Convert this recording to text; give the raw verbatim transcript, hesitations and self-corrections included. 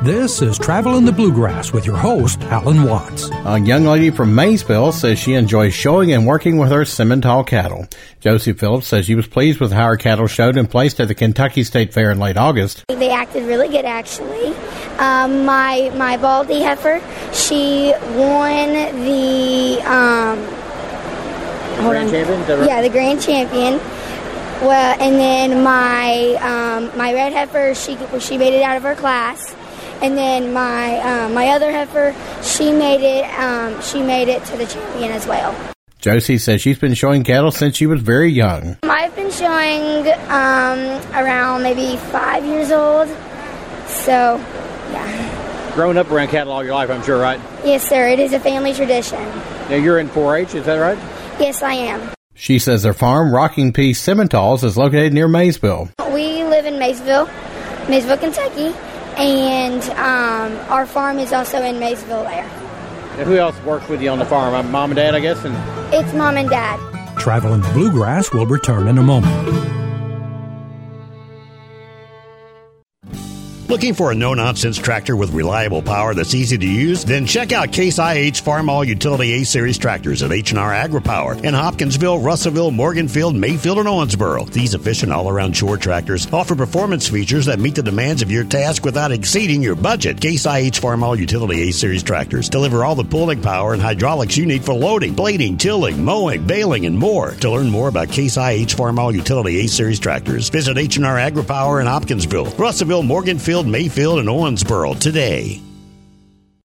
This is Travel in the Bluegrass with your host, Alan Watts. A young lady from Maysville says she enjoys showing and working with her Simmental cattle. Josie Phillips says she was pleased with how her cattle showed and placed at the Kentucky State Fair in late August. They acted really good, actually. Um, my my Baldy heifer, she won the um, grand champion. Is that right? Yeah, the grand champion. Well, and then my um, my red heifer, she she made it out of her class. And then my um, my other heifer, she made it um, she made it to the champion as well. Josie says she's been showing cattle since she was very young. I've been showing um, around maybe five years old. So, yeah. Growing up around cattle all your life, I'm sure, right? Yes, sir. It is a family tradition. Now you're in four H, is that right? Yes, I am. She says their farm, Rocking Peace Simmentals, is located near Maysville. We live in Maysville, Maysville, Kentucky. And um, our farm is also in Maysville there. And who else works with you on the farm? Mom and Dad, I guess? And It's Mom and Dad. Travel in the Bluegrass will return in a moment. Looking for a no-nonsense tractor with reliable power that's easy to use? Then check out Case I H Farmall Utility A-Series tractors at H and R AgriPower in Hopkinsville, Russellville, Morganfield, Mayfield, and Owensboro. These efficient all-around chore tractors offer performance features that meet the demands of your task without exceeding your budget. Case I H Farmall Utility A-Series tractors deliver all the pulling power and hydraulics you need for loading, blading, tilling, mowing, baling, and more. To learn more about Case I H Farmall Utility A-Series tractors, visit H and R AgriPower in Hopkinsville, Russellville, Morganfield, Mayfield, and Owensboro today.